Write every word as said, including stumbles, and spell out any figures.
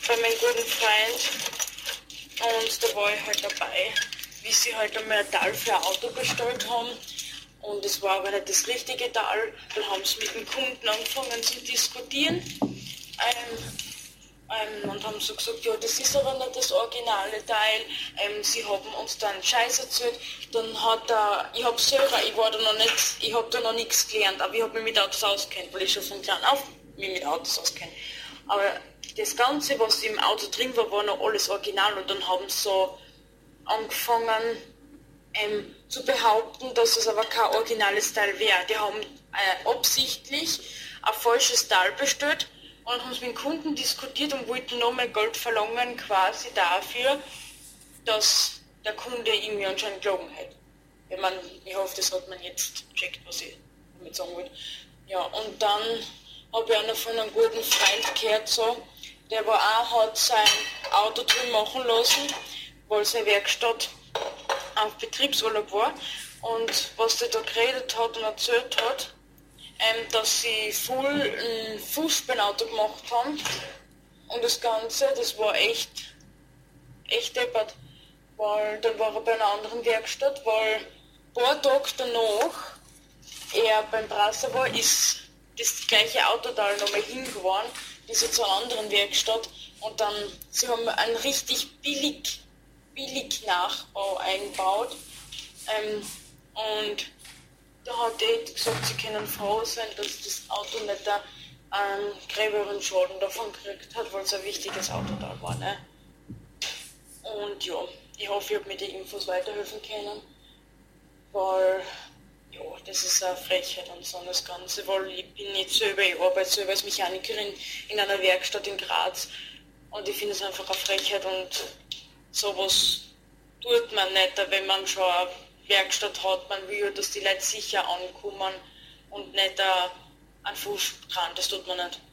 bei meinem guten Freund und da war ich halt dabei, wie sie halt einmal ein Teil für ein Auto bestellt haben und es war aber nicht das richtige Teil. Dann haben sie mit dem Kunden angefangen zu diskutieren ähm, ähm, und haben so gesagt, ja, das ist aber nicht das originale Teil. Ähm, sie haben uns dann Scheiß erzählt. Dann hat er, ich habe selber, ich war da noch nicht, ich habe da noch nichts gelernt, aber ich habe mich mit Autos auskennt, weil ich schon von klein auf mich mit Autos auskenne. Aber das Ganze, was im Auto drin war, war noch alles original und dann haben sie so angefangen ähm, zu behaupten, dass es aber kein originales Teil wäre. Die haben äh, absichtlich ein falsches Teil bestellt und haben es mit dem Kunden diskutiert und wollten noch mehr Geld verlangen quasi dafür, dass der Kunde irgendwie anscheinend gelogen hat. Ich meine, ich hoffe, das hat man jetzt gecheckt, was ich damit sagen wollte. Ja, und dann habe ich auch noch von einem guten Freund gehört, so, der war auch, hat sein Auto drin machen lassen, weil seine Werkstatt auf Betriebsurlaub war. Und was der da geredet hat und erzählt hat, ähm, dass sie voll ein Fußballauto gemacht haben. Und das Ganze, das war echt, echt deppert. Weil dann war er bei einer anderen Werkstatt, weil ein paar Tage danach er beim Brasser war, ist das gleiche Autoteil nochmal hingefahren, bis er zur anderen Werkstatt. Und dann, sie haben einen richtig billig, billig Nachbau eingebaut. Ähm, und da hat er gesagt, sie können froh sein, dass das Auto nicht einen gröberen Schaden davon gekriegt hat, weil es ein wichtiges Autoteil war. Ne? Und ja, ich hoffe, ich habe mir die Infos weiterhelfen können, weil ja, das ist eine Frechheit und so das Ganze, weil ich bin nicht selber, ich arbeite selber als Mechanikerin in einer Werkstatt in Graz und ich finde es einfach eine Frechheit und sowas tut man nicht, wenn man schon eine Werkstatt hat, man will, dass die Leute sicher ankommen und nicht einen Fuß dran, das tut man nicht.